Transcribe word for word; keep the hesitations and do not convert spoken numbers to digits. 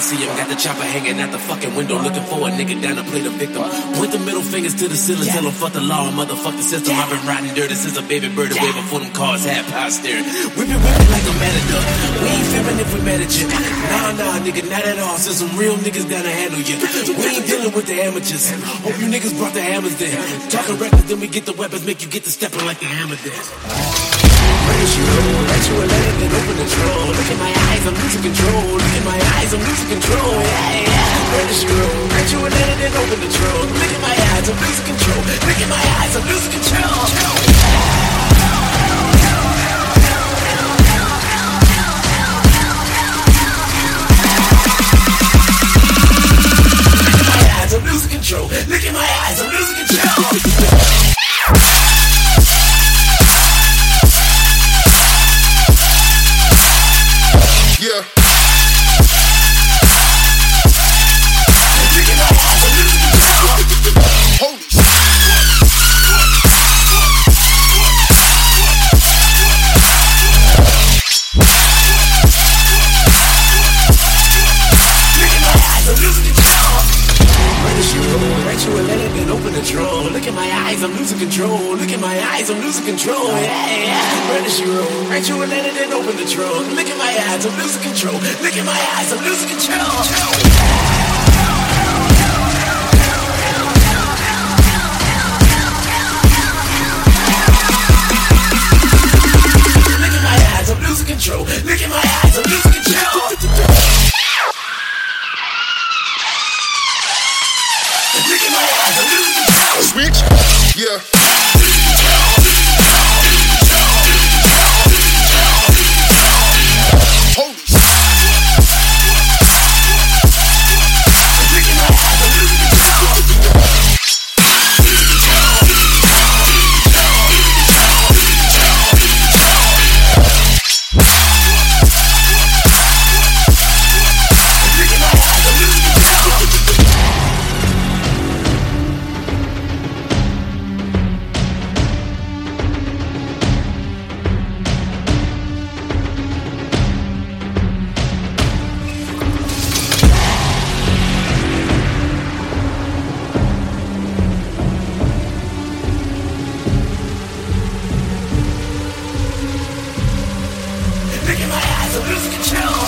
see him, got the chopper hanging out the fucking window, looking for a nigga down to play the victim. Point the middle fingers to the ceiling, tell him fuck the law, motherfuck the system. I've been riding dirty since a baby bird away before them cars had power steering. Whipping, whipping like a matador. We ain't fearing if we mad at you. Nah, nah, nigga, not at all. Send some real niggas down to handle you. We ain't dealing with the amateurs. Hope you niggas brought the hammers then. Talking reckless, then we get the weapons, make you get to stepping like the hammer did. Raise you, let you a let it, then open the drawer. Look at my eyes, I'm losing control. Look at my eyes, I'm losing control. Yeah, yeah. Raise you, let you a let it, then open the drawer. Look at my eyes, I'm losing control. Look at my eyes, I'm losing control. I'm losing control. Look at my eyes, I'm losing control. Yeah. Look at my eyes, I'm losing control. Holy Look at my eyes, I'm losing control. Look at my eyes, I'm losing control. Yeah, yeah. Where did she roll? Right you and let it in, open the drawer. Look at my eyes, I'm losing control. Look at my eyes, I'm losing control. Look at my eyes, I'm losing control. Look at my eyes, I'm losing control. Look at my eyes, I'm losing control. switch. Yeah. Holy Look at my eyes, I'm losing control.